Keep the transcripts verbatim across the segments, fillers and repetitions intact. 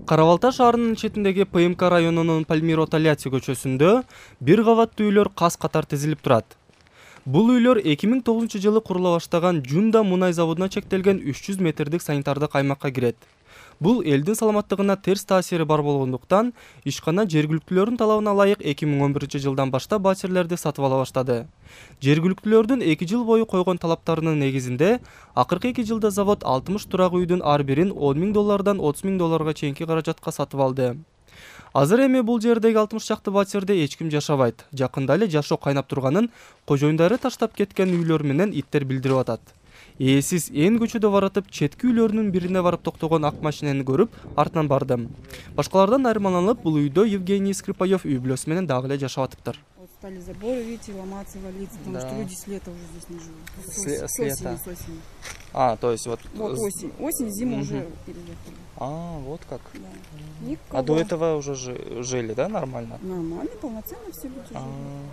Карабалта шаарынын четиндеги ПМК районунун Пальмиро Тольятти көчөсүндө бир кабаттуу үйлөр кас катар тизилип турат. Бул үйлөр эки миң тогузунчу жылы курула баштаган Жунда мунай заводуна чектелген үч жүз метрдик санитардык аймакка кирет. Бул элдин саламаттыгына терс таасири бар болгондуктан ишкана жергиликтүүлөрдүн талабына ылайык эки миң он биринчи жылдан баштап батирлерди сатып ала баштады. Жергиликтүүлөрдүн эки жыл бою койгон талаптарынын негизинде акыркы эки жылда завод алтымыш турак үйдүн ар бирин он миң доллардан отуз миң долларга чейинки каражатка сатып алды. Азыр эми бул жердеги алтымыш чакты батирде эч ким жашабайт. Жакында эле жашоо кайнап турганын кожоюндары таштап кеткен үйлөр менен иттер билдирип атат. Ээсиз эн көчөдө баратып, четки үйлөрүнүн бирине барып токтогон ак машинени көрүп, артынан бардым. Башкалардан айырмаланып, бул үйдө Евгений Скрипаев үй бүлөсү менен дагы эле жашап атыптыр. Стали заборы, видите, ломаться, валиться, потому что люди с лета уже здесь не живут. С лета? С осени. А, то есть вот... Вот осень. Осень, зима уже переехали. А, вот как. Да. А до этого уже жили, да, нормально? Нормально, полноценно все люди жили.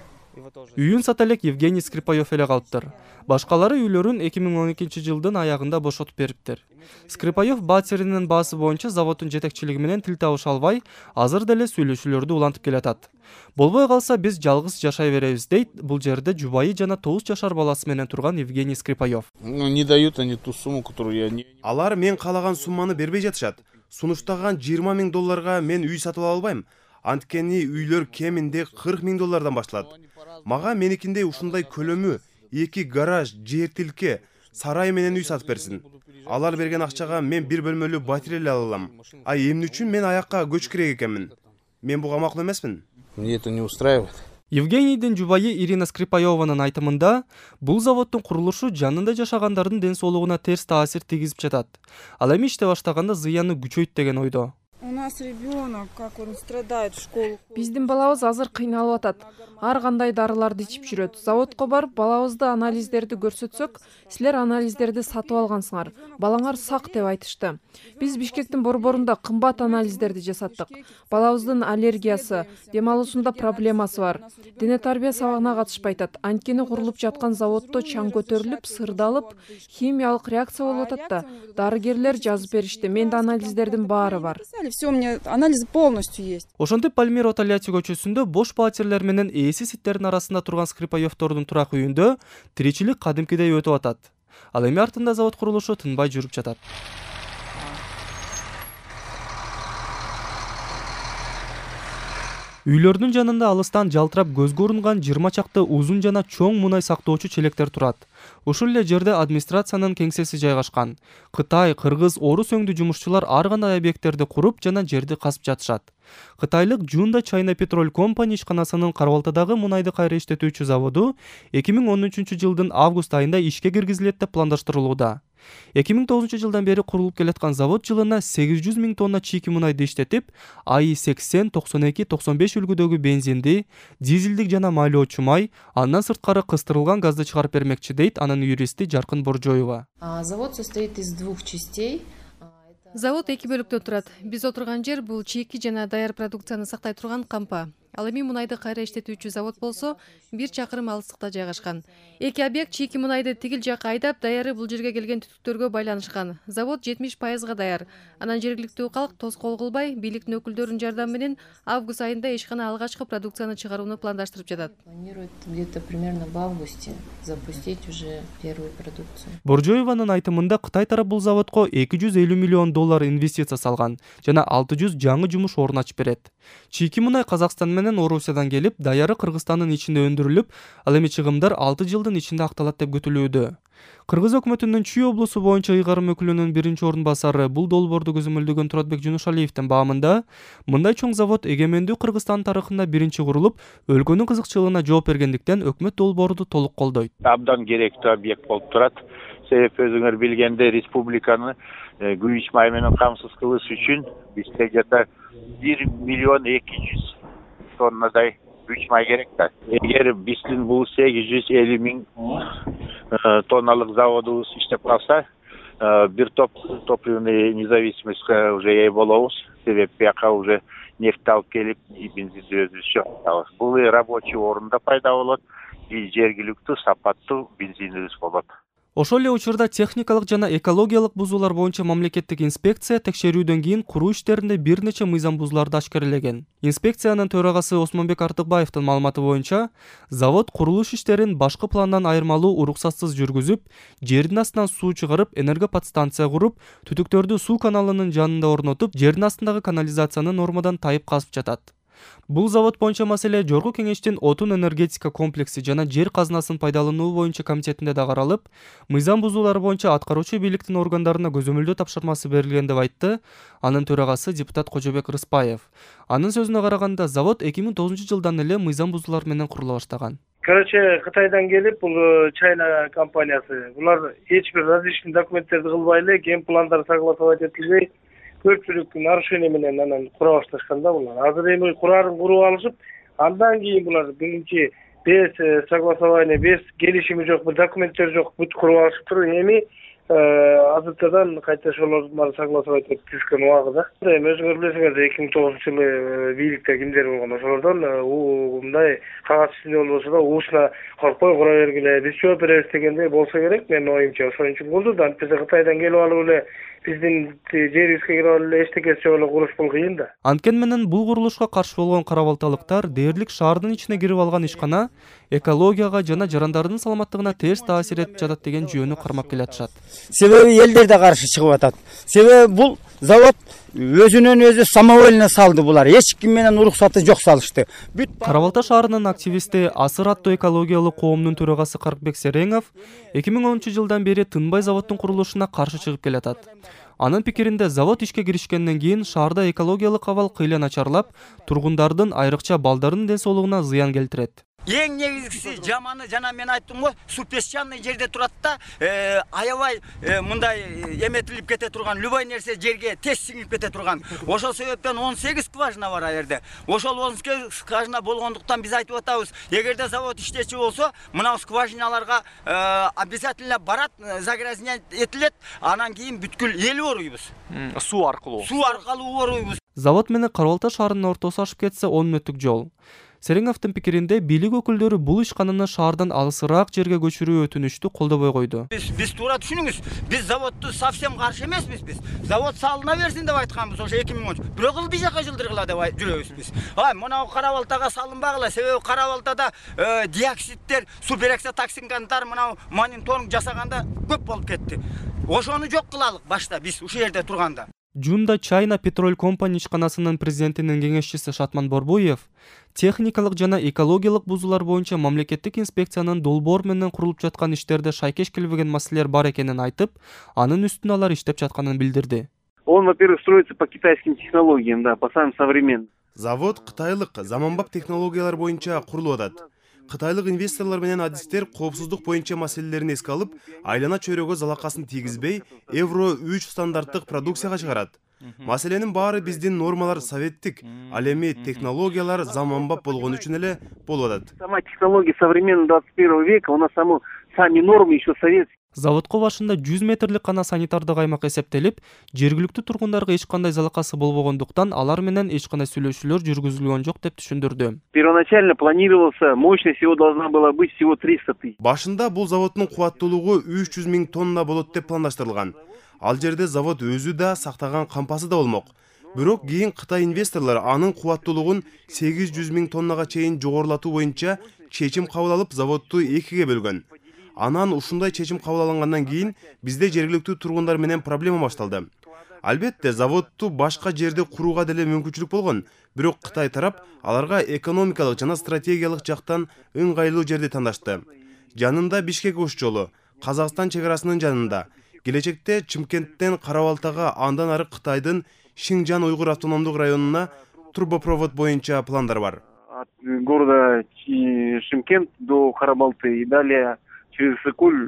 Үйүн сата элек Евгений Скрипаев эле калыптыр. Башкалары үйлөрүн эки миң он экинчи жылдын аягында бошотуп бериптир. Скрипаев батиринин баасы боюнча заводдун жетекчилиги менен тил табыша албай, азыр деле сүйлөшүүлөрдү улантып келатат. Болбой калса биз жалгыз жашай беребиз дейт бул жерде жубайы жана тогуз жашар баласы менен турган Евгений Скрипаев. Ну, не дают они ту сумму, которую я не... Алар мен каалаган сумманы бербей жатышат. Сунуштаган жыйырма миң долларга мен үй сатып ала албайм. Анткени үйлөр кеминде кырк миң доллардан башталат. Мага меникиндей ушундай көлөмү, эки гараж, жер тилке, сарай менен үй сатып берсин. Алар берген акчага мен бир бөлмөлүү батир эле ала алам. А эмне үчүн мен аякка көчүп керек экенмин? Мен буга макул эмесмин. Мне это не устраивает. Евгенийдин жубайы Ирина Скрипаеванын айтымында, бул заводдун курулушу жанында жашагандардын ден соолугуна терс таасир тийгизип жатат. Ал эми иште баштаганда зыяны күчөйт деген ойдо. У нас ребенок, как он страдает в школу. Биздин балабыз азыр кыйналып атат. Ар кандай дарыларды ичип жүрөт. Заводко барып, балабызды анализдерди көрсөтсөк, силер анализдерди сатып алгансыңар. Балаңар сак деп айтышты. Биз Бишкектин борборунда кымбат анализдерди жасаттык. Балабыздын аллергиясы, дем алуусунда проблемасы бар. Дене тарбия сабагына катышпай атат. Анткени курулуп жаткан заводдо чаң көтөрүлүп, сырдалып, химиялык реакция болуп атат да. Дарыгерлер жазып беришти. Менде анализдердин баары бар. Все, у меня анализы полностью есть. Ошентип Пальмиро Тольятти көчөсүндө бош батирлер менен ээсиз иттердин арасында турган Скрипаевтордун турак үйүндө тиричилик кадимкидей өтүп атат. Ал эми артында завод курулушу тынбай жүрүп жатат. Үйлөрдүн жанында алыстан жалтырап көзгө урунган жыйырма чакты узун жана чоң мунай сактоочу челектер турат. Ушул эле жерде администрациянын кеңсеси жайгашкан. Кытай, Кыргыз, орус өңдүү жумушчулар ар кандай объекттерди куруп жана жерди казып жатышат. Кытайлык Жунда China Petrol Company ишканасынын Карабалтадагы мунайды кайра иштетүүчү заводу эки миң он үчүнчү жылдын август айында ишке киргизилет деп пландаштырылууда. эки миң тогузунчу жылдан бери курулуп келаткан завод жылына сегиз жүз миң тонна чийки мунайды иштетип, АИ сексен, токсон эки, токсон беш үлгүдөгү бензинди, дизелдик жана майлоочу май, андан сырткары кыстырылган газды чыгарып бермекчи дейт анын юристи Жаркын Боржоева. Завод состоит из двух частей. Завод эки бөлүктөн турат. Биз отурган жер бул чийки жана даяр продукцияны сактай турган кампа. Ал эми мунайды кайра иштетүүчү завод болсо бир чакырым алыстыкта жайгашкан. Эки объект чийки мунайды тигил жакка айдап, даяры бул жерге келген түтүктөргө байланышкан. Завод жетимиш пайызга даяр. Анан жергиликтүү калк тоскоол кылбай, бийликтин өкүлдөрүнүн жардамы менен август айында ишкана алгачкы продукцияны чыгарууну пландаштырып жатат. Планирует где-то примерно в августе запустить уже первую продукцию. Боржоеванын айтымында Кытай тарап бул заводко эки жүз элүү миллион доллар инвестиция салган жана алты жүз жаңы жумуш орун ачып берет. Чийки мунай Казакстан менен Орусиядан келип, даяры Кыргызстандын ичинде өндүрүлүп, ал эми чыгымдар алты жылдын ичинде акталат деп күтүлүүдө. Кыргыз өкмөтүнүн Чүй облусу боюнча ыйгарым өкүлүнүн биринчи орун басары бул долбоорду көзөмөлдөгөн Туратбек Жунушалиевдин баамында, мындай чоң завод эгемендүү Кыргызстан тарыхында биринчи курулуп, өлкөнүн кызыкчылыгына жооп бергендиктен өкмөт долбоорду толук колдойт. Абдан керектүү объект болуп турат. Себеп өзүңөр билгендей республиканы күч май менен камсыз кылыш үчүн бизде где-то бир миллион эки жүз тоннадай күч май керек да. Эгер биздин бул сегиз жүз элүү миң тонналык заводубуз иштеп калса, бир топ топливный независимостька уже ээ болобуз. Себеп бияка уже нефть алып келип, бензинди өзүбүз чогултабыз. Бул рабочий орунда пайда болот, жергиликтүү сапаттуу бензинибиз болот. Ошол эле учурда техникалык жана экологиялык бузуулар боюнча мамлекеттик инспекция текшерүүдөн кийин куруу иштеринде бир нече мыйзам бузууларды ашкерелеген. Инспекциянын төрагасы Осмонбек Артыкбаевдин маалыматы боюнча, завод курулуш иштерин башкы пландан айырмалуу уруксатсыз жүргүзүп, жердин астынан суу чыгарып, энергоподстанция куруп, түтүктөрдү суу каналынын жанында орнотуп, жердин астындагы канализацияны нормадан тайып казып жатат. Бул завод боюнча маселе Жогорку Кеңештин отун энергетика комплекси жана жер казынасын пайдалануу боюнча комитетинде да каралып, мыйзам бузуулары боюнча аткаруучу бийликтин органдарына көзөмөлдөө тапшырмасы берилген деп айтты анын төрагасы депутат Кожобек Рыспаев. Анын сөзүнө караганда, завод эки миң тогузунчу жылдан эле мыйзам бузуулар менен курула баштаган. Короче, Кытайдан келип, бул Чайна компаниясы, булар эч бир различный документтерди кылбай эле, ген пландар согласовать этилбей, көпчүлүк нарушение менен анан кура башташкан да булар. Азыр эми курарын куруп алышып, андан кийин булар биринчи без согласования, без келишими жок, бир документтер жок, бүт куруп алышып туруп, эми азыртадан кайта ошолор согласовать этип түшкөн убагы да. Эми өзүңөр билесиңер, эки миң тогузунчу жылы бийликте кимдер болгон, ошолордон мындай кагаз үстүндө болбосо да уусуна коркпой кура бергиле, биз жооп беребиз дегендей болсо керек, менин оюмча. Ошон үчүн болду да, антипесе Кытайдан келип алып эле биздин жерибизге кирип алып эле эчтекеси жок эле куруш бул кыйын да. Анткени менен бул курулушка каршы болгон карабалталыктар дээрлик шаардын ичине кирип алган ишкана экологияга жана жарандардын саламаттыгына терс таасир этип жатат деген жүйөнү кармап келатышат. Себеби элдер да каршы чыгып атат. Себеби бул завод өзүнөн өзү самовольно салды булар. Эч ким менен уруксаты жок салышты. Карабалта шаарынын активисти Асыр аттуу экологиялык коомдун төрагасы Каркбек Сереңов эки миң онунчу жылдан бери тынбай заводдун курулушуна каршы чыгып келатат. Анын пикиринде, завод ишке киришкенден кийин шаарда экологиялык абал кыйла начарлап, тургундардын айрыкча балдардын ден соолугуна зыян келтирет. Эң негизгиси жаманы жана мен айттым го, суу песчаный жерде турат да, аябай мындай эметилип кете турган, любой нерсе жерге тез сиңип кете турган. Ошол себептен он сегиз скважина бар аерде. Ошол он сегиз скважина болгондуктан биз айтып атабыз, эгерде завод иштечү болсо, мына скважиналарга обязательно барат, загрязнять этилет, анан кийин бүткүл эл оруйбуз. Суу аркылуу. Суу аркылуу оруйбуз. Завод менен Карабалта шаарынын ортосу ашып кетсе он мүнөттүк жол. Сереңовдун пикиринде, бийлик өкүлдөрү бул ишкананы шаардан алысыраак жерге көчүрүү өтүнүштү колдобой койду. Биз биз туура түшүнүңүз, биз заводду совсем каршы эмеспиз биз. Завод салына берсин деп айтканбыз ошо эки миң онунчу. Бирок ыл бижака жылдыргыла деп жүрөбүз биз. Ай, мына Карабалтага салынбагыла, себеби Карабалтада диоксидтер, суперокситоксиндер мына мониторинг жасаганда көп болуп кетти. Ошону жок кылалык башта биз ушул жерде турганда. Жунда Чайна Петроль компания ишканасынын президентинин кеңешчиси Шатман Борбуев техникалык жана экологиялык бузуулар боюнча мамлекеттик инспекциянын долбоор менен курулуп жаткан иштерде шайкеш келбеген маселелер бар экенин айтып, анын үстүнө алар иштеп жатканын билдирди. Он, во-первых, строится по китайским технологиям, да, по самым современным. Завод кытайлык заманбап технологиялар боюнча курулуп атат. Кытайлык инвесторлор менен адистер коопсуздук боюнча маселелерин эске алып, айлана чөйрөгө залакасын тийгизбей, евро үч стандарттык продукцияга чыгарат. Маселенин баары биздин нормалар советтик, ал эми технологиялар заманбап болгон үчүн эле болуп атат. Сама технология современного двадцать первого века, у нас само сами нормы еще советские. Заводко башында жүз метрлик гана санитардык аймак эсептелип, жергиликтүү тургундарга эч кандай залакасы болбогондуктан алар менен эч кандай сүйлөшүүлөр жүргүзүлгөн жок деп түшүндүрдү. Первоначально планировался, мощность его должна была быть всего триста тысяч. Башында бул заводдун кубаттуулугу үч жүз миң тонна болот деп пландаштырылган. Ал жерде завод өзү да сактаган кампасы да болмок. Бирок кийин Кытай инвесторлор анын кубаттуулугун сегиз жүз миң тоннага чейин жогорулатуу боюнча чечим кабыл алып, заводду экиге бөлгөн. Анан ушундай чечим кабыл алынгандан кийин бизде жергиликтүү тургундар менен проблема башталды. Албетте, заводду башка жерде курууга деле мүмкүнчүлүк болгон, бирок Кытай тарап аларга экономикалык жана стратегиялык жактан ыңгайлуу жерди тандашты. Жанында Бишкек ош жолу, Казакстан чек арасынын жанында. Келечекте Чымкенттен Карабалтага, андан ары Кытайдын Шинжан уйгур автономдук районуна трубопровод боюнча пландар бар. От города Шымкент до Карабалты и далее через Сыкуль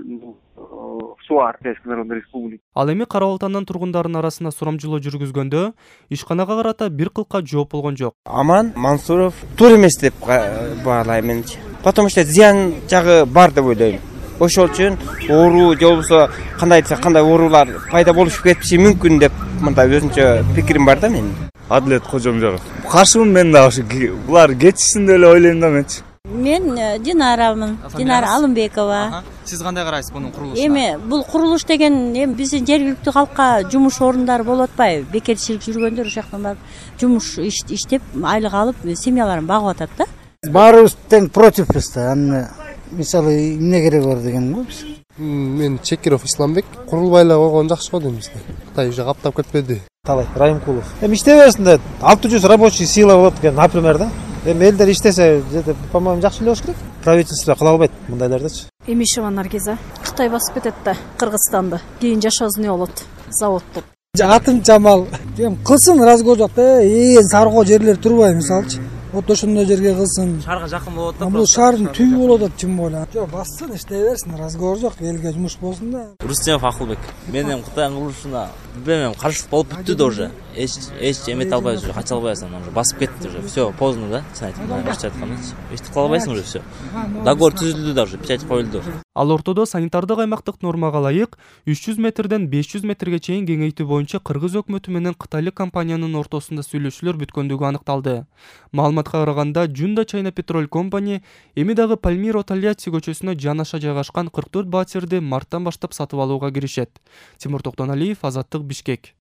в Суар, Китайской Народной Республики. Ал эми Карабалтанын тургундарынын арасында сурамжылоо жүргүзгөндө ишканага карата бир кылка жооп болгон жок. Аман Мансуров туура эмес деп баалайм менчи. Потому что зыян жагы бар деп ойлойм. Ошол үчүн оору же болбосо кандай десе кандай оорулар пайда болушу кетиши мүмкүн деп мындай өзүнчө пикирим бар да менин. Адилет Кожомжаров. Каршымын мен да ошо булар кетишсин деп эле ойлойм да менчи. Мен э, Динарамын, Динара Алымбекова. Сиз кандай карайсыз бунун курулушуна? Эми бул курулуш деген эми биздин жергиликтүү калкка жумуш орундары болуп атпайбы? Бекерчилик жүргөндөр ошол жактан барып жумуш иштеп, айлык алып, семьяларын багып атат да. Баарыбыз тең противбиз да. Аны мисалы эмне кереги бар деген го биз. Мен Чекиров Исламбек. Курулбайлап койгон жакшы го дейм бизде. Кытай уже каптап кетпеди. Талай Райымкулов. Эми иштебесин да алты жүз рабочий сила болот экен, например да. Эми элдер иштесе, по-моему, жакшы эле болуш керек. Правительство кыла албайт мындайлардычы. Эмишева Наргиза. Кытай басып кетет да Кыргызстанды. Кийин жашоосу эмне болот? Завод деп. Атым Жамал. Эми кылсын разгожок да, э сарго жерлер турбай мисалчы. Вот ошондой жерге кылсын. Шаарга жакын болот да. Бул шаардын түбү болот атат чын ойлойм. Жок, бассын, иштей берсин, разговор жок, элге жумуш болсун да. Рустемов Акылбек. Мен эми Кытайдын курулушуна билбейм, каршылык болуп бүттү да уже. Эч эч эмете албайбыз уже, кача албайсың, уже басып кетти уже. Всё, поздно да, сен айтып айткандай. Эчтек кыла албайсың уже всё. Договор түзүлдү да уже, печать коюлду. Ал ортодо санитардык аймактык нормага ылайык үч жүз метрден беш жүз метрге чейин кеңейтүү боюнча Кыргыз өкмөтү менен кытайлык компаниянын ортосунда сүйлөшүүлөр бүткөндүгү аныкталды. Маалыматка караганда Жунда China Petrol Company эми дагы Пальмиро Тольятти көчөсүнө жанаша жайгашкан кырк төрт батирди марттан баштап сатып алууга киришет. Тимур Токтоналиев, Азаттык, Бишкек.